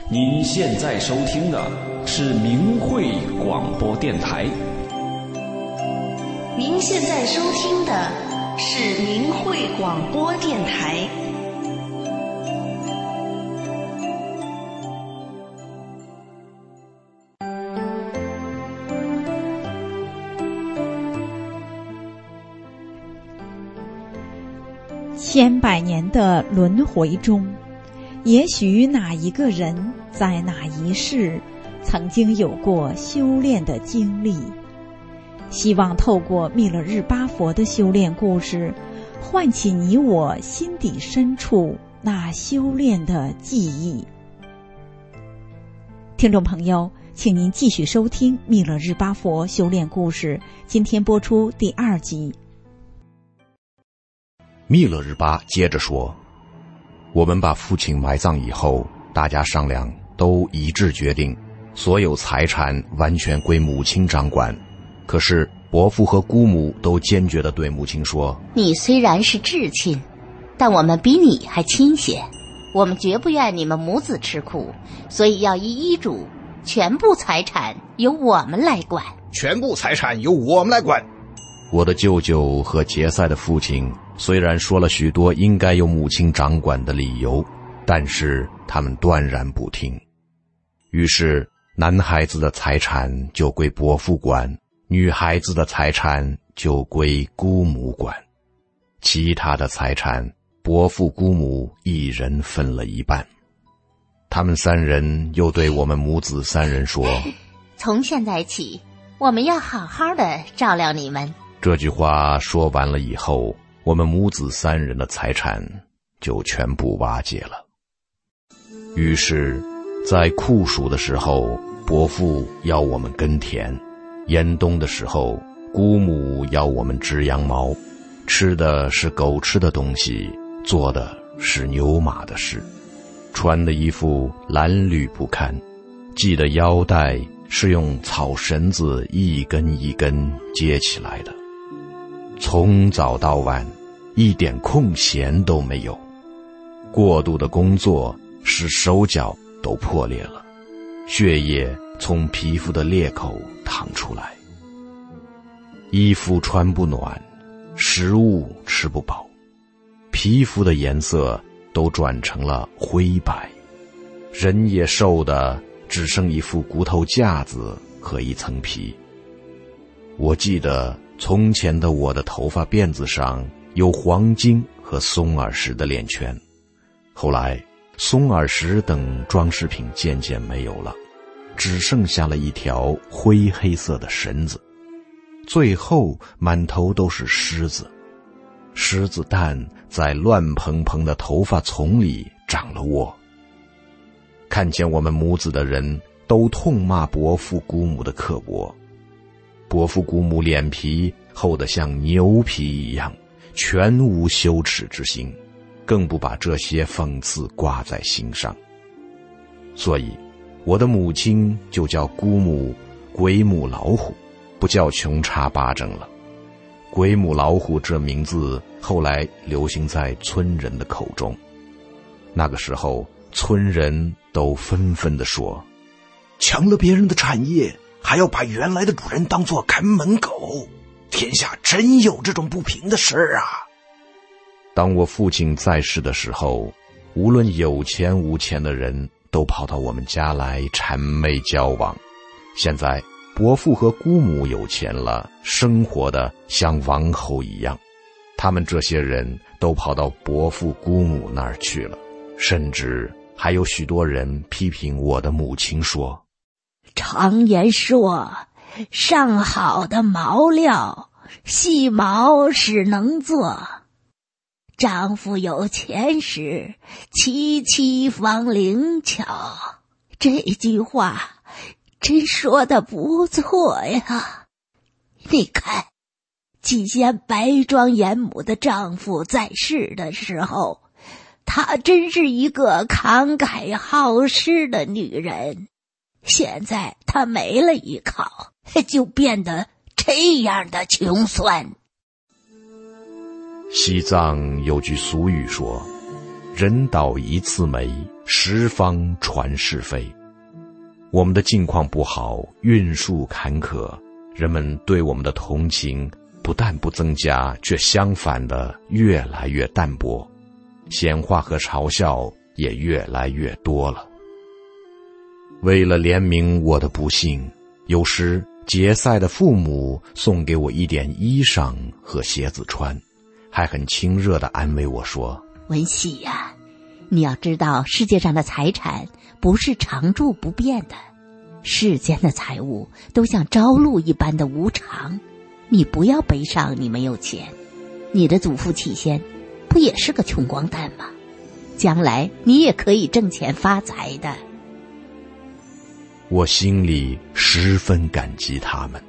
您现在收听的是明慧广播电台。 您现在收听的是明慧广播电台。 千百年的轮回中，也许哪一个人在哪一世曾经有过修炼的经历，希望透过密勒日巴佛的修炼故事，唤起你我心底深处那修炼的记忆。听众朋友，请您继续收听密勒日巴佛修炼故事，今天播出第2集。 密勒日巴接着说，我们把父亲埋葬以后，大家商量都一致决定，所有财产完全归母亲掌管。可是伯父和姑母都坚决地对母亲说， 你虽然是至亲，但我们比你还亲些，我们绝不愿你们母子吃苦，所以要依医嘱，全部财产由我们来管。 全部财产由我们来管。 我的舅舅和杰塞的父亲虽然说了许多应该由母亲掌管的理由，但是他们断然不听。于是男孩子的财产就归伯父管，女孩子的财产就归姑母管，其他的财产伯父姑母一人分了一半。他们3人又对我们母子3人说， 从现在起，我们要好好的照料你们。 这句话说完了以后，我们母子3人的财产就全部瓦解了。于是在酷暑的时候，伯父要我们耕田，严冬的时候，姑母要我们织羊毛，吃的是狗吃的东西，做的是牛马的事，穿的衣服褴褛不堪，系的腰带是用草绳子一根一根接起来的，从早到晚一点空闲都没有。过度的工作使手脚都破裂了，血液从皮肤的裂口淌出来，衣服穿不暖，食物吃不饱，皮肤的颜色都转成了灰白，人也瘦的只剩一副骨头架子和一层皮。我记得从前的我的头发辫子上有黄金和松耳石的链圈，后来松耳石等装饰品渐渐没有了，只剩下了一条灰黑色的绳子，最后满头都是虱子。狮子蛋在乱蓬蓬的头发丛里长了窝。看见我们母子的人都痛骂伯父姑母的刻薄，伯父姑母脸皮厚得像牛皮一样，全无羞耻之心，更不把这些讽刺挂在心上。所以我的母亲就叫姑母鬼母老虎，不叫穷叉巴掌了。鬼母老虎这名字后来流行在村人的口中，那个时候村人都纷纷地说， 抢了别人的产业，还要把原来的主人当作看门狗，天下真有这种不平的事啊！ 当我父亲在世的时候，无论有钱无钱的人都跑到我们家来谄媚交往。现在伯父和姑母有钱了，生活的像王侯一样，他们这些人都跑到伯父姑母那儿去了，甚至还有许多人批评我的母亲说， 常言说，上好的毛料，细毛使能做。丈夫有钱时，妻妻方灵巧。这句话真说得不错呀！你看，季贤白庄严母的丈夫在世的时候，她真是一个慷慨好施的女人。现在她没了依靠，就变得这样的穷酸。 西藏有句俗语说，人倒一次霉， 十方传是非。我们的境况不好，运数坎坷，人们对我们的同情不但不增加，却相反的越来越淡薄，闲话和嘲笑也越来越多了。为了怜悯我的不幸，有时结赛的父母送给我一点衣裳和鞋子穿，还很亲热地安慰我说： 文喜呀，你要知道世界上的财产不是常住不变的，世间的财物都像朝露一般的无常，你不要悲伤你没有钱，你的祖父起先不也是个穷光蛋吗？将来你也可以挣钱发财的。 我心里十分感激他们。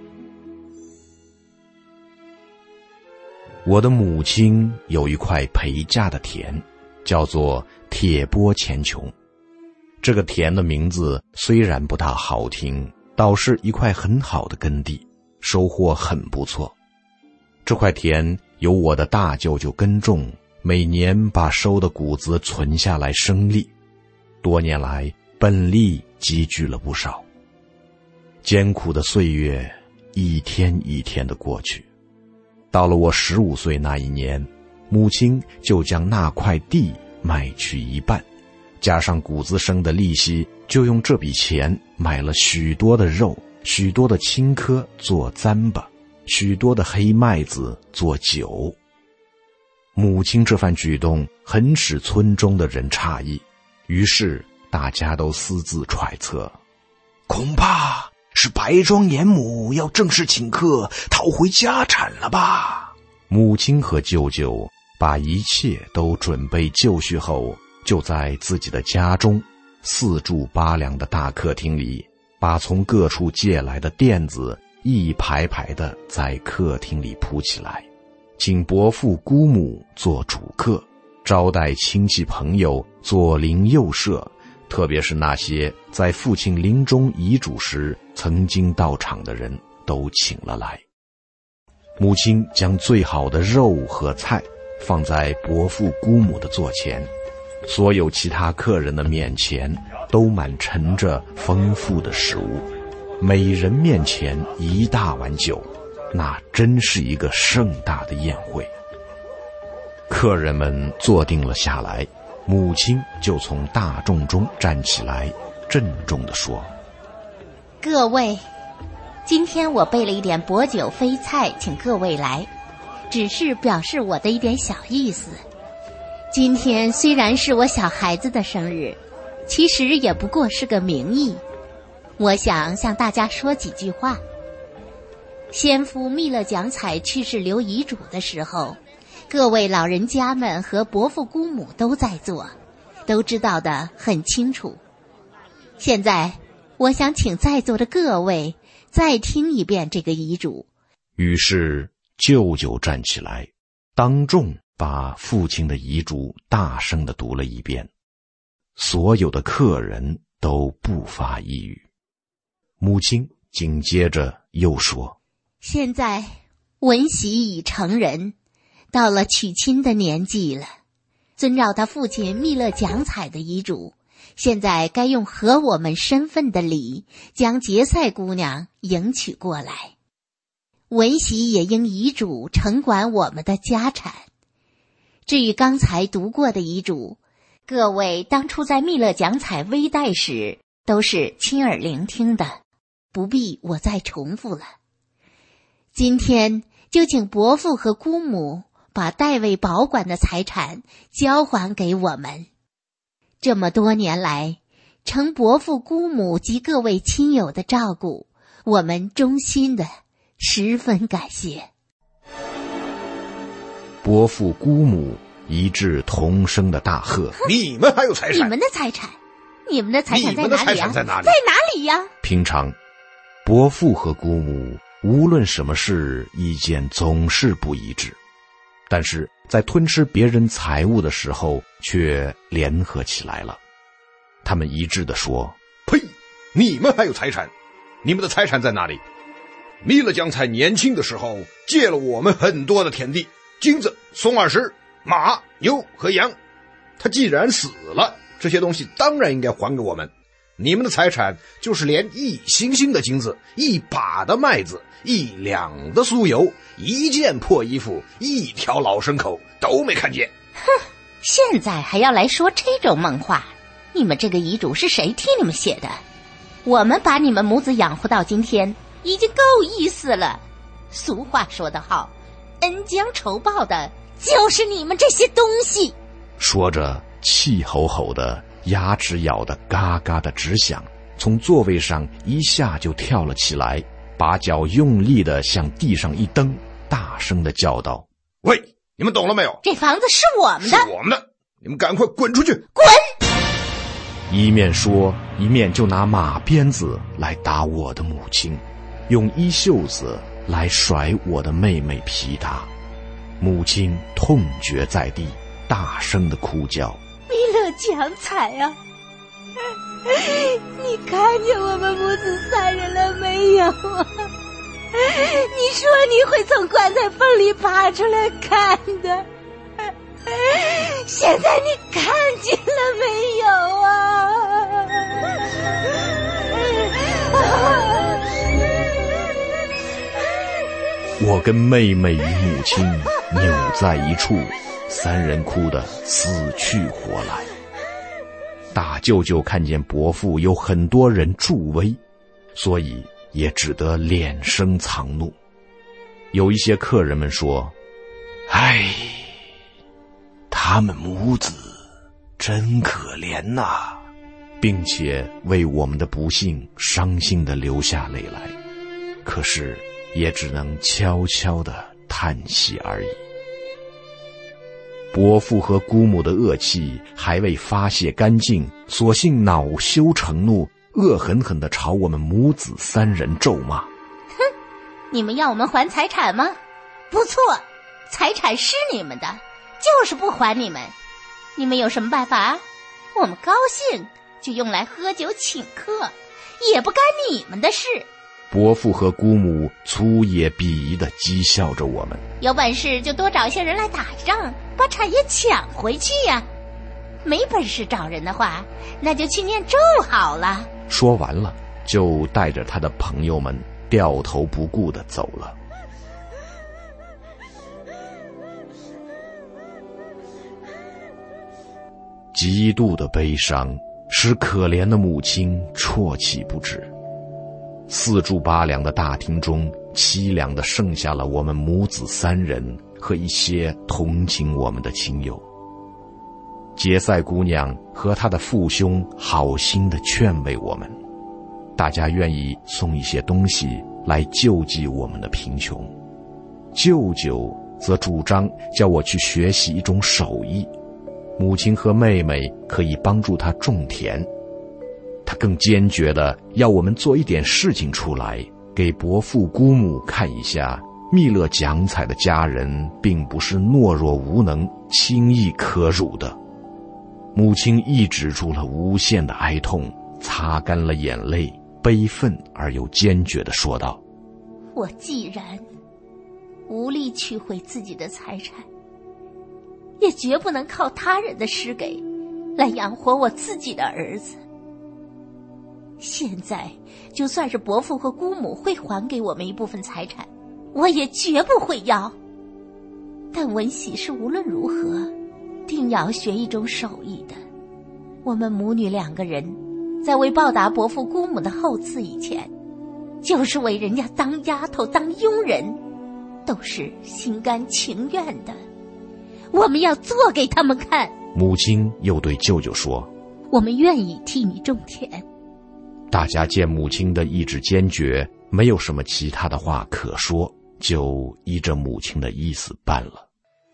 我的母亲有一块陪嫁的田，叫做铁钵前穷。这个田的名字虽然不大好听，倒是一块很好的耕地，收获很不错。这块田由我的大舅舅耕种，每年把收的谷子存下来生利，多年来本利积聚了不少。艰苦的岁月一天一天的过去，到了我15岁那一年，母亲就将那块地卖去一半，加上谷子生的利息，就用这笔钱买了许多的肉，许多的青稞做糌粑，许多的黑麦子做酒。母亲这番举动很使村中的人诧异，于是大家都私自揣测， 恐怕是白庄严母要正式请客讨回家产了吧。 母亲和舅舅把一切都准备就绪后，就在自己的家中4柱8梁的大客厅里，把从各处借来的垫子一排排的在客厅里铺起来，请伯父姑母做主客，招待亲戚朋友左邻右舍，特别是那些在父亲临终遗嘱时曾经到场的人都请了来。母亲将最好的肉和菜放在伯父姑母的座前，所有其他客人的面前都满陈着丰富的食物，每人面前一大碗酒，那真是一个盛大的宴会。客人们坐定了下来，母亲就从大众中站起来，郑重地说： 各位，今天我备了一点薄酒飞菜请各位来，只是表示我的一点小意思。今天虽然是我小孩子的生日，其实也不过是个名义，我想向大家说几句话。先夫密勒蒋彩去世留遗嘱的时候，各位老人家们和伯父姑母都在座，都知道得很清楚。现在我想请在座的各位再听一遍这个遗嘱。 于是舅舅站起来，当众把父亲的遗嘱大声地读了一遍，所有的客人都不发一语。母亲紧接着又说： 现在文喜已成人，到了娶亲的年纪了，遵照他父亲密勒蒋彩的遗嘱，现在该用合我们身份的礼将结赛姑娘迎娶过来。文喜也应遗嘱承管我们的家产。至于刚才读过的遗嘱，各位当初在密勒蒋彩危殆时都是亲耳聆听的，不必我再重复了。今天就请伯父和姑母把代为保管的财产交还给我们。这么多年来，承伯父姑母及各位亲友的照顾，我们衷心的十分感谢。 伯父姑母一致同声的大喝： 你们还有财产？ 你们的财产？你们的财产在哪里啊？ 你们的财产在哪里？ 在哪里呀？ 平常伯父和姑母无论什么事意见总是不一致，但是在吞吃别人财物的时候却联合起来了。他们一致地说： 呸！你们还有财产？你们的财产在哪里？密勒蒋彩年轻的时候借了我们很多的田地、金子、松耳石、马、牛和羊，他既然死了， 这些东西当然应该还给我们。你们的财产就是连1星星的金子、1把的麦子、1两的酥油、1件破衣服、1条老牲口都没看见。 哼，现在还要来说这种梦话？你们这个遗嘱是谁替你们写的？我们把你们母子养活到今天已经够意思了。俗话说得好，恩将仇报的就是你们这些东西。 说着气吼吼的，牙齿咬得嘎嘎的直响，从座位上一下就跳了起来，把脚用力地向地上一蹬，大声地叫道： 喂，你们懂了没有？ 这房子是我们的， 是我们的，你们赶快滚出去！ 滚！ 一面说，一面就拿马鞭子来打我的母亲，用衣袖子来甩我的妹妹皮达。母亲痛绝在地，大声地哭叫： 弥勒讲彩啊，你看见我们母子3人了没有啊？你说你会从棺材缝里爬出来看的，现在你看见了没有啊？ 我跟妹妹与母亲扭在一处，3人哭得死去活来。大舅舅看见伯父有很多人助威，所以也只得敛声藏怒。有一些客人们说： 唉，他们母子真可怜呐， 并且为我们的不幸伤心地流下泪来，可是也只能悄悄地叹息而已。伯父和姑母的恶气还未发泄干净，索性恼羞成怒，恶狠狠地朝我们母子3人咒骂。 哼，你们要我们还财产吗？不错，财产是你们的，就是不还你们。你们有什么办法？我们高兴就用来喝酒请客，也不干你们的事。 伯父和姑母粗野鄙夷地讥笑着我们。 有本事就多找一些人来打仗，把产业抢回去呀！没本事找人的话，那就去念咒好了。 说完了，就带着他的朋友们掉头不顾地走了。极度的悲伤使可怜的母亲啜泣不止。4柱8梁的大厅中，凄凉地剩下了我们母子3人和一些同情我们的亲友。杰赛姑娘和她的父兄好心地劝慰我们，大家愿意送一些东西来救济我们的贫穷。舅舅则主张叫我去学习一种手艺，母亲和妹妹可以帮助他种田。他更坚决地要我们做一点事情出来，给伯父姑母看一下，密勒讲彩的家人并不是懦弱无能、轻易可辱的。母亲抑制住了无限的哀痛，擦干了眼泪，悲愤而又坚决地说道： 我既然无力取回自己的财产，也绝不能靠他人的施给来养活我自己的儿子。现在就算是伯父和姑母会还给我们一部分财产，我也绝不会要。但文喜是无论如何定要学一种手艺的。我们母女2个人在为报答伯父姑母的厚赐以前，就是为人家当丫头当佣人，都是心甘情愿的。我们要做给他们看。 母亲又对舅舅说： 我们愿意替你种田。 大家见母亲的意志坚决，没有什么其他的话可说，就依着母亲的意思办了。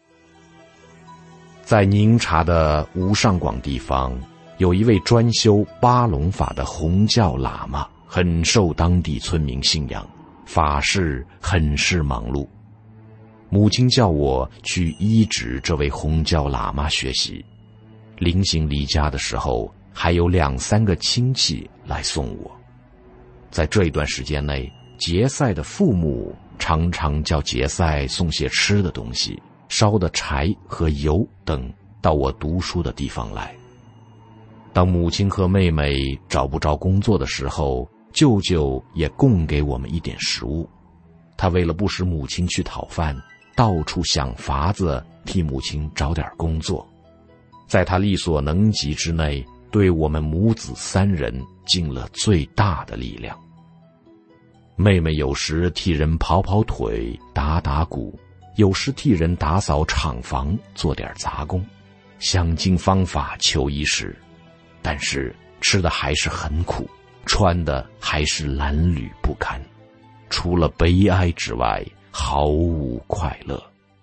在宁察的无上广地方，有一位专修巴龙法的红教喇嘛，很受当地村民信仰，法事很是忙碌。母亲叫我去依止这位红教喇嘛学习。临行离家的时候，还有2、3个亲戚来送我。在这一段时间内，杰赛的父母常常叫杰赛送些吃的东西、烧的柴和油等到我读书的地方来。 当母亲和妹妹找不着工作的时候，舅舅也供给我们一点食物。他为了不使母亲去讨饭，到处想法子替母亲找点工作，在他力所能及之内，对我们母子三人尽了最大的力量。妹妹有时替人跑跑腿、打打鼓，有时替人打扫厂房，做点杂工，想尽方法求衣食，但是吃的还是很苦，穿的还是褴褛不堪，除了悲哀之外，毫无快乐。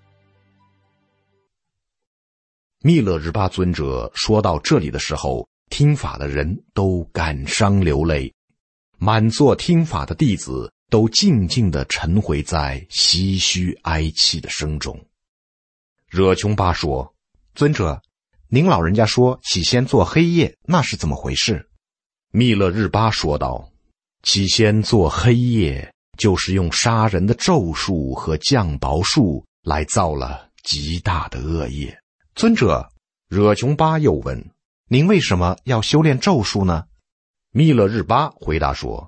密勒日巴尊者说到这里的时候，听法的人都感伤流泪，满座听法的弟子都静静地沉回在唏嘘哀泣的声中。惹琼巴说：尊者，您老人家说起先做黑夜，那是怎么回事？密勒日巴说道：起先做黑夜，就是用杀人的咒术和降雹术来造了极大的恶业。尊者，惹琼巴又问：您为什么要修炼咒术呢？密勒日巴回答说：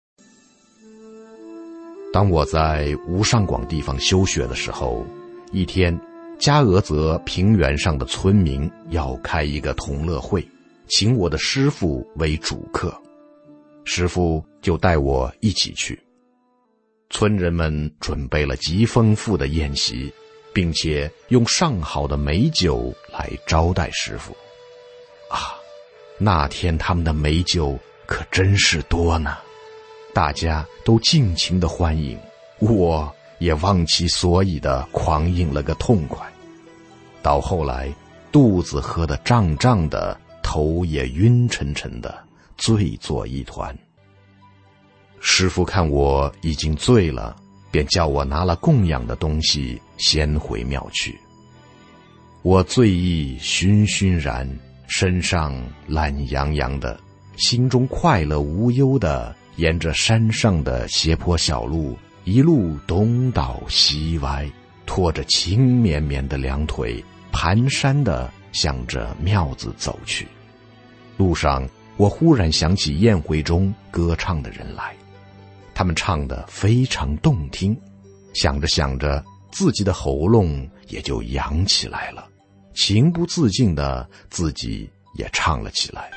当我在无上广地方修学的时候，一天加俄泽平原上的村民要开一个同乐会，请我的师父为主客，师父就带我一起去。村人们准备了极丰富的宴席，并且用上好的美酒来招待师父。啊，那天他们的美酒可真是多呢，大家都尽情的欢迎，我也忘其所以的狂饮了个痛快。到后来，肚子喝得胀胀的，头也晕沉沉的，醉作一团。师父看我已经醉了，便叫我拿了供养的东西先回庙去。我醉意醺醺然，身上懒洋洋的，心中快乐无忧的，沿着山上的斜坡小路一路东倒西歪，拖着轻绵绵的两腿，蹒跚地向着庙子走去。路上，我忽然想起宴会中歌唱的人来，他们唱得非常动听，想着想着，自己的喉咙也就扬起来了，情不自禁的自己也唱了起来。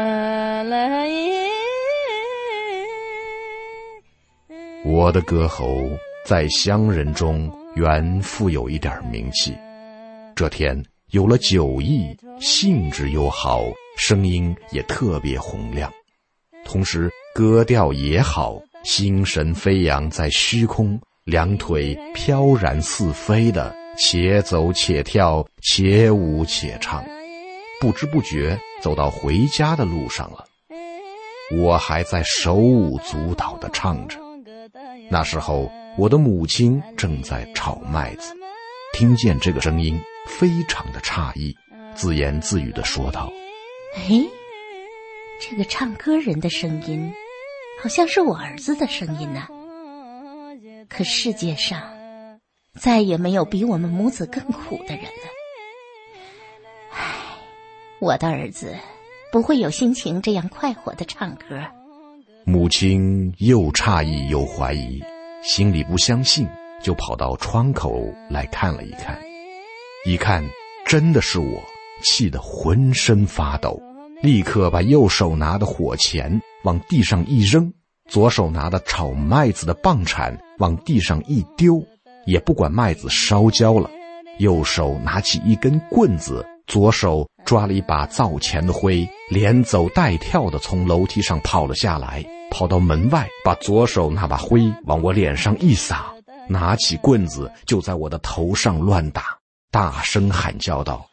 我的歌喉在乡人中原富有一点名气，这天有了酒意，兴致又好，声音也特别洪亮，同时歌调也好，心神飞扬在虚空，两腿飘然似飞的，且走且跳，且舞且唱，不知不觉走到回家的路上了。我还在手舞足蹈地唱着。那时候我的母亲正在炒麦子，听见这个声音非常的诧异，自言自语地说道： 哎，这个唱歌人的声音好像是我儿子的声音呢。可世界上再也没有比我们母子更苦的人了。唉，我的儿子不会有心情这样快活地唱歌。 母亲又诧异又怀疑，心里不相信，就跑到窗口来看了一看。一看真的是我，气得浑身发抖，立刻把右手拿的火钳往地上一扔，左手拿的炒麦子的棒铲往地上一丢，也不管麦子烧焦了，右手拿起一根棍子，左手抓了一把灶前的灰，连走带跳的从楼梯上跑了下来，跑到门外，把左手那把灰往我脸上一撒，拿起棍子就在我的头上乱打，大声喊叫道：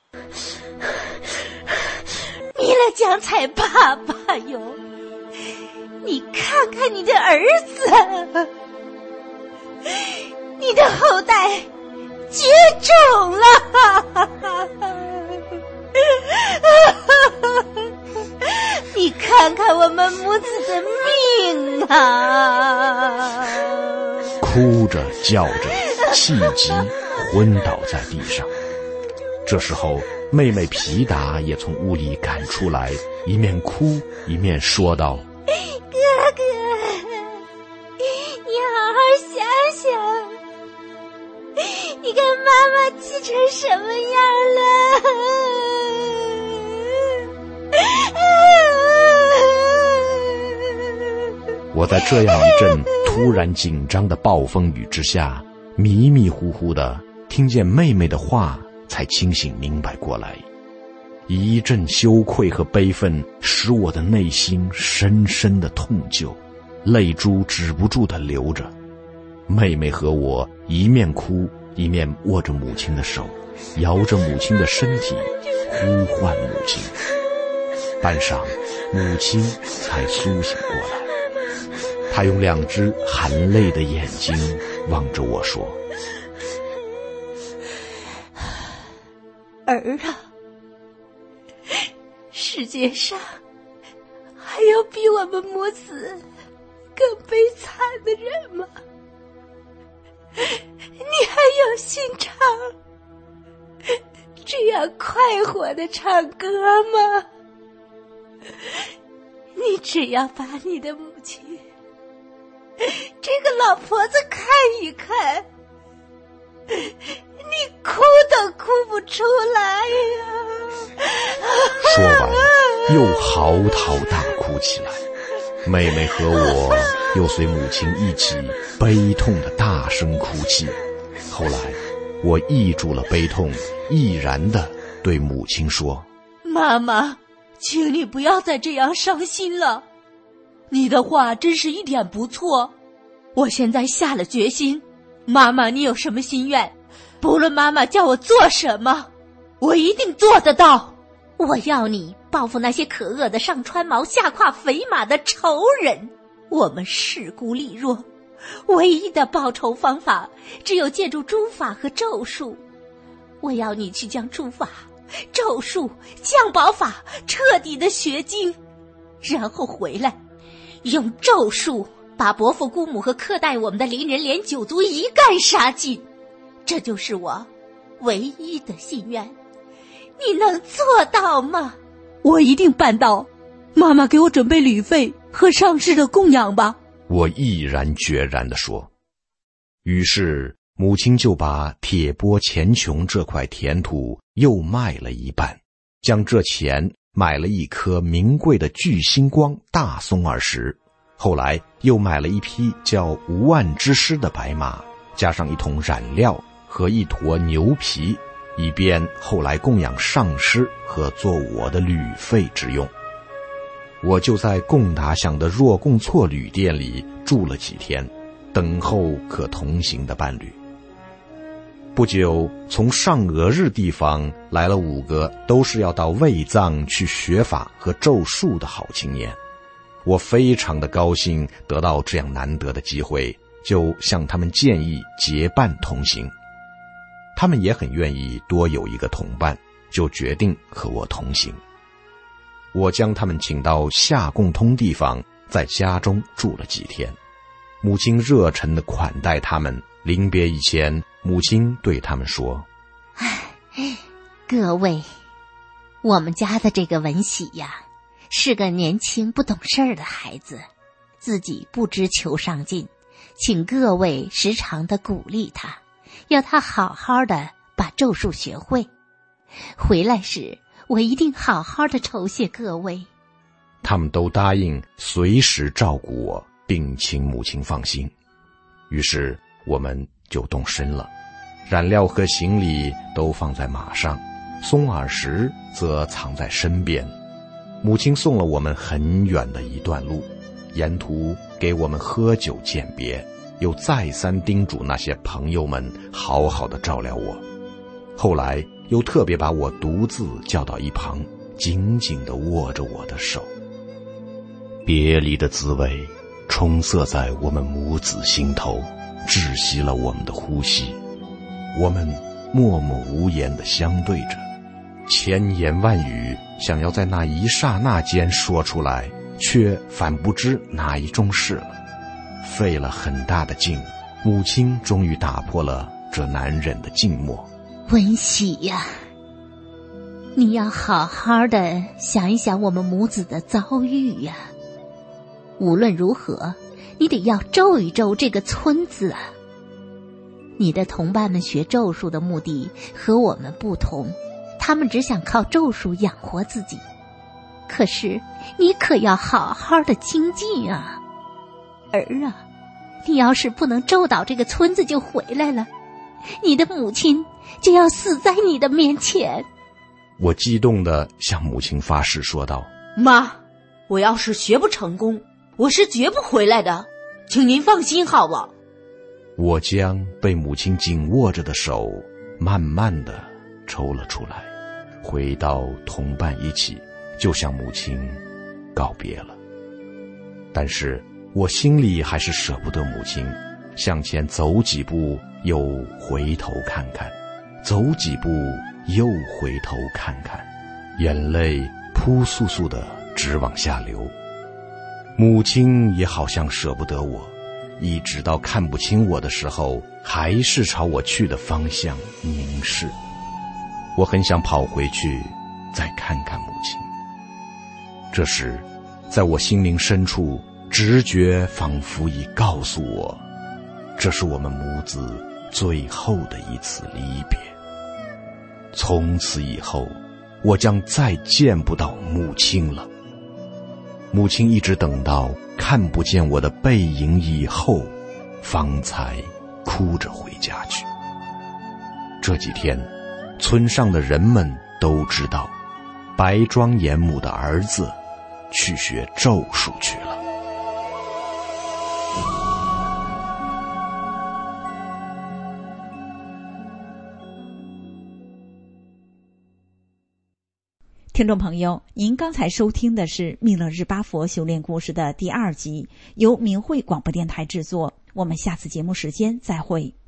弥勒江才爸爸哟，你看看你的儿子，你的后代绝种了，你看看我们母子的命啊！ 哭着叫着，气急昏倒在地上。 这时候妹妹皮达也从屋里赶出来，一面哭一面说道： 哥哥，你好好想想，你看妈妈气成什么样了。 我在这样一阵突然紧张的暴风雨之下，迷迷糊糊的听见妹妹的话，才清醒明白过来。一阵羞愧和悲愤使我的内心深深的痛疚，泪珠止不住的流着。妹妹和我一面哭一面握着母亲的手，摇着母亲的身体，呼唤母亲。半晌，母亲才苏醒过来，她用2只含泪的眼睛望着我说： 儿啊，世界上还有比我们母子更悲惨的人吗？你还有心肠这样快活地唱歌吗？你只要把你的母亲这个老婆子看一看，你哭都哭不出来呀！ 说完又嚎啕大哭起来。妹妹和我又随母亲一起悲痛的大声哭泣。后来我抑住了悲痛，毅然地对母亲说： 妈妈，请你不要再这样伤心了，你的话真是一点不错。我现在下了决心，妈妈你有什么心愿，不论妈妈叫我做什么，我一定做得到。我要你报复那些可恶的上穿毛下胯肥马的仇人。我们势孤力弱，唯一的报仇方法只有借助诛法和咒术。我要你去将诛法、咒术、降宝法彻底的学精，然后回来用咒术把伯父姑母和苛待我们的邻人连9族一概杀尽。这就是我唯一的心愿，你能做到吗？我一定办到。妈妈给我准备旅费和上师的供养吧。 我毅然决然地说。于是母亲就把铁钵前穷这块田土又卖了一半，将这钱买了一颗名贵的巨星光大松耳石，后来又买了一匹叫无万之师的白马，加上1桶染料和1坨牛皮，以便后来供养上师和做我的旅费之用。我就在贡达乡的若贡措旅店里住了几天，等候可同行的伴侣。不久，从上俄日地方来了5个都是要到卫藏去学法和咒术的好青年。我非常的高兴得到这样难得的机会，就向他们建议结伴同行。他们也很愿意多有一个同伴，就决定和我同行。我将他们请到下贡通地方，在家中住了几天。母亲热忱地款待他们，临别以前，母亲对他们说： 各位，我们家的这个文喜呀，是个年轻不懂事儿的孩子，自己不知求上进，请各位时常地鼓励他，要他好好的把咒术学会。回来时我一定好好的酬谢各位。 他们都答应随时照顾我，并请母亲放心。于是我们就动身了，染料和行李都放在马上，松耳石则藏在身边。母亲送了我们很远的一段路，沿途给我们喝酒饯别，又再三叮嘱那些朋友们好好的照料我。后来又特别把我独自叫到一旁，紧紧地握着我的手。别离的滋味充塞在我们母子心头，窒息了我们的呼吸。我们默默无言地相对着，千言万语想要在那一刹那间说出来，却反不知哪一种事了。费了很大的劲，母亲终于打破了这难忍的静默。 文喜呀， 你要好好的想一想我们母子的遭遇呀。无论如何，你得要咒一咒这个村子啊。你的同伴们学咒术的目的和我们不同，他们只想靠咒术养活自己。可是你可要好好的精进啊。儿啊，你要是不能咒倒这个村子就回来了，你的母亲就要死在你的面前。 我激动地向母亲发誓说道： 妈，我要是学不成功，我是绝不回来的，请您放心好了。 我将被母亲紧握着的手慢慢地抽了出来，回到同伴一起，就向母亲告别了。但是我心里还是舍不得母亲，向前走几步又回头看看，走几步又回头看看，眼泪扑簌簌地直往下流。母亲也好像舍不得我，一直到看不清我的时候，还是朝我去的方向凝视。我很想跑回去再看看母亲。这时在我心灵深处，直觉仿佛已告诉我，这是我们母子最后的一次离别。从此以后，我将再见不到母亲了。母亲一直等到看不见我的背影以后，方才哭着回家去。这几天，村上的人们都知道，白庄严母的儿子去学咒术去了。 听众朋友，您刚才收听的是密勒日巴佛修炼故事的第2集，由明慧广播电台制作。我们下次节目时间再会。